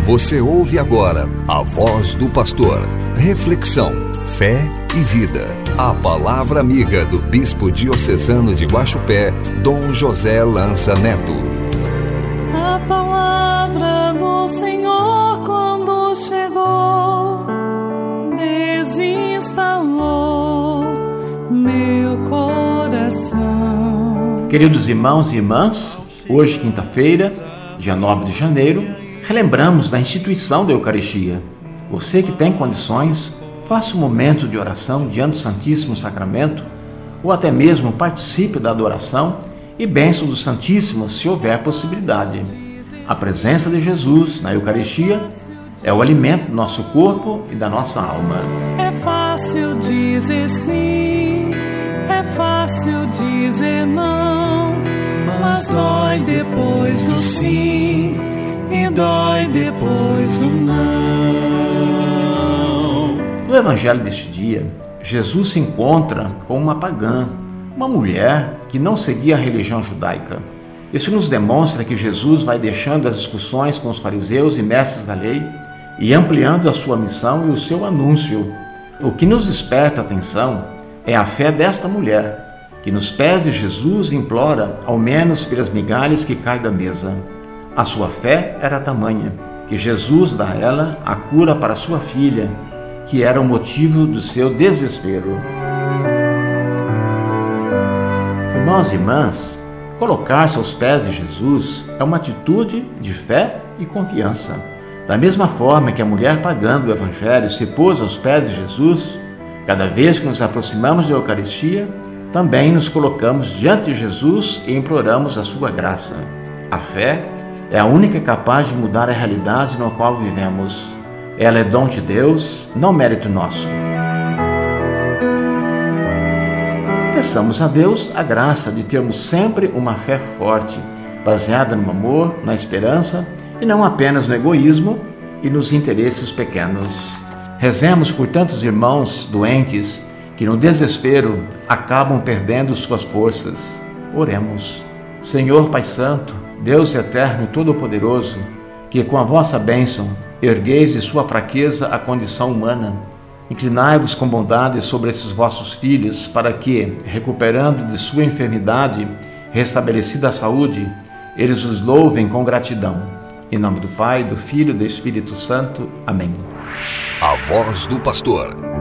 Você ouve agora a voz do pastor. Reflexão, fé e vida. A palavra amiga do bispo diocesano de Guaxupé, Dom José Lança Neto. A palavra do Senhor quando chegou, desinstalou meu coração. Queridos irmãos e irmãs, hoje, quinta-feira, dia 9 de janeiro, relembramos da instituição da Eucaristia. Você que tem condições, faça um momento de oração diante do Santíssimo Sacramento, ou até mesmo participe da adoração e bênção do Santíssimo, se houver possibilidade. A presença de Jesus na Eucaristia é o alimento do nosso corpo e da nossa alma. É fácil dizer sim, é fácil dizer não, mas dói depois do sim e dói depois do não. No Evangelho deste dia, Jesus se encontra com uma pagã, uma mulher que não seguia a religião judaica. Isso nos demonstra que Jesus vai deixando as discussões com os fariseus e mestres da lei e ampliando a sua missão e o seu anúncio. O que nos desperta a atenção é a fé desta mulher, que nos pés de Jesus implora ao menos pelas migalhas que caem da mesa. A sua fé era tamanha que Jesus dá a ela a cura para sua filha, que era o motivo do seu desespero. Irmãos e irmãs, colocar-se aos pés de Jesus é uma atitude de fé e confiança. Da mesma forma que a mulher pagã do Evangelho se pôs aos pés de Jesus, cada vez que nos aproximamos da Eucaristia, também nos colocamos diante de Jesus e imploramos a sua graça. A fé é a única capaz de mudar a realidade na qual vivemos. Ela é dom de Deus, não mérito nosso. Peçamos a Deus a graça de termos sempre uma fé forte, baseada no amor, na esperança e não apenas no egoísmo e nos interesses pequenos. Rezemos por tantos irmãos doentes que no desespero acabam perdendo suas forças. Oremos. Senhor Pai Santo, Deus eterno e todo-poderoso, que com a vossa bênção ergueis de sua fraqueza a condição humana, inclinai-vos com bondade sobre esses vossos filhos, para que, recuperando de sua enfermidade, restabelecida a saúde, eles os louvem com gratidão. Em nome do Pai, do Filho e do Espírito Santo. Amém. A voz do pastor.